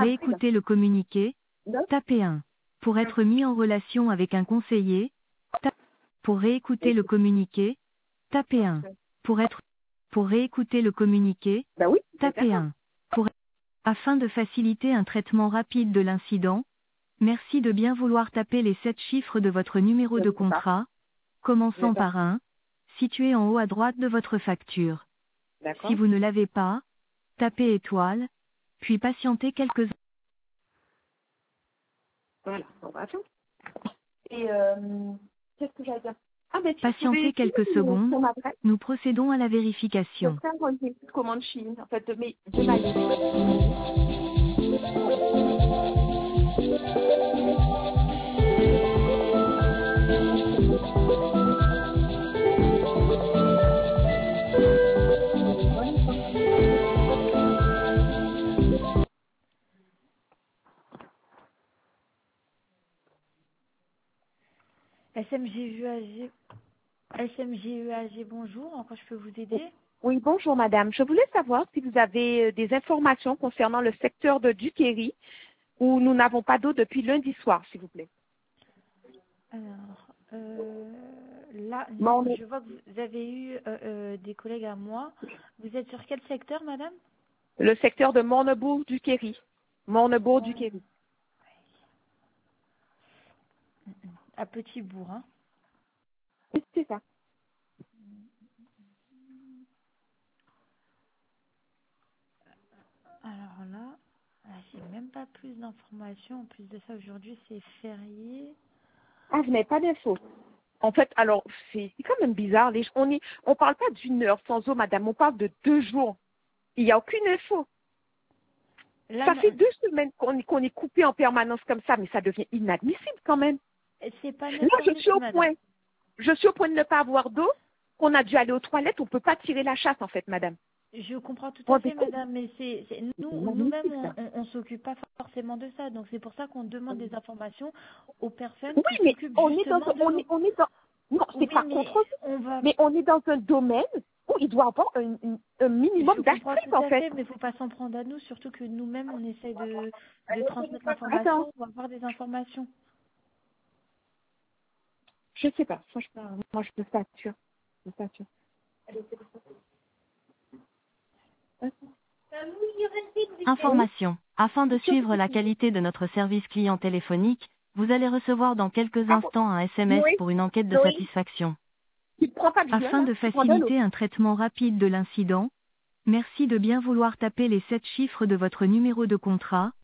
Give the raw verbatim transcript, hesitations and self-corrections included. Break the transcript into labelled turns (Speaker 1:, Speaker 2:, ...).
Speaker 1: réécouter le communiqué, tapez un. Pour être mis en relation avec un conseiller, tapez. Pour réécouter le communiqué, tapez un. Pour être pour réécouter le communiqué,
Speaker 2: Ben oui,
Speaker 1: tapez un. Pour afin de faciliter un traitement rapide de l'incident, merci de bien vouloir taper les sept chiffres de votre numéro de contrat, commençant par un, situé en haut à droite de votre facture. Si vous ne l'avez pas, tapez étoile, puis patientez quelques
Speaker 2: Voilà, on va attendre. Et euh, qu'est-ce que j'allais dire? Ah ben tu
Speaker 1: Patientez quelques secondes, nous procédons à la vérification.
Speaker 2: Je vais faire une commande Chine, en fait, de mes de ma liste.
Speaker 3: S M G U A G, S M G U A G, bonjour, en quoi je peux vous aider?
Speaker 2: Oui, bonjour madame. Je voulais savoir si vous avez euh, des informations concernant le secteur de Duquesne où nous n'avons pas d'eau depuis lundi soir, s'il vous plaît.
Speaker 3: Alors, euh, là,
Speaker 2: Bon,
Speaker 3: non,
Speaker 2: on est-
Speaker 3: je vois que vous avez eu euh, euh, des collègues à moi. Vous êtes sur quel secteur, madame?
Speaker 2: Le secteur de Mornebourg-Duquesne. Mornebourg-Duquesne.
Speaker 3: À Petit-Bourg, hein.
Speaker 2: Oui, c'est ça.
Speaker 3: Alors là, là, j'ai même pas plus d'informations. En plus de ça, aujourd'hui, c'est férié.
Speaker 2: Ah, je n'ai pas d'infos. En fait, alors, c'est c'est quand même bizarre. Les, on est, on parle pas d'une heure sans eau, madame. On parle de deux jours. Il n'y a aucune info.
Speaker 3: Là,
Speaker 2: Ça
Speaker 3: non,
Speaker 2: fait deux semaines qu'on est, qu'on est coupé en permanence comme ça, mais ça devient inadmissible quand même.
Speaker 3: c'est pas
Speaker 2: Là,
Speaker 3: notre
Speaker 2: je suis
Speaker 3: service,
Speaker 2: au
Speaker 3: madame.
Speaker 2: point. Je suis au point de ne pas avoir d'eau. On a dû aller aux toilettes. On ne peut pas tirer la chasse, en fait, madame.
Speaker 3: Je comprends tout
Speaker 2: Vous
Speaker 3: à
Speaker 2: rendez
Speaker 3: fait,
Speaker 2: compte?
Speaker 3: madame, mais c'est c'est- nous,
Speaker 2: C'est
Speaker 3: nous-mêmes,
Speaker 2: inadmissible,
Speaker 3: on,
Speaker 2: ça.
Speaker 3: on, on s'occupe pas forcément de ça. Donc c'est pour ça qu'on demande des informations aux personnes
Speaker 2: Oui,
Speaker 3: qui
Speaker 2: mais
Speaker 3: s'occupent
Speaker 2: on est dans
Speaker 3: justement
Speaker 2: un,
Speaker 3: de
Speaker 2: on
Speaker 3: l'eau.
Speaker 2: est, on est dans, non,
Speaker 3: Oui,
Speaker 2: c'est pas
Speaker 3: mais
Speaker 2: contre vous,
Speaker 3: on va.
Speaker 2: mais on est dans un domaine où il doit avoir un, un- un
Speaker 3: Je
Speaker 2: minimum
Speaker 3: comprends
Speaker 2: d'astreintes,
Speaker 3: tout
Speaker 2: en
Speaker 3: à
Speaker 2: fait.
Speaker 3: fait, mais il faut pas s'en prendre à nous, surtout que nous-mêmes, on essaie de, de transmettre
Speaker 2: Attends,
Speaker 3: l'information ou avoir des informations.
Speaker 2: je sais pas, franchement, moi je peux pas sûr. Je peux pas sûr.
Speaker 1: Information. Afin de suivre la qualité de notre service client téléphonique, vous allez recevoir dans quelques
Speaker 2: Ah, bon.
Speaker 1: instants un S M S
Speaker 2: Oui,
Speaker 1: pour une enquête de
Speaker 2: oui.
Speaker 1: satisfaction.
Speaker 2: Tu ne prends pas de bien,
Speaker 1: Afin
Speaker 2: là,
Speaker 1: de
Speaker 2: tu prends de l'eau.
Speaker 1: faciliter un traitement rapide de l'incident, merci de bien vouloir taper les sept chiffres de votre numéro de contrat,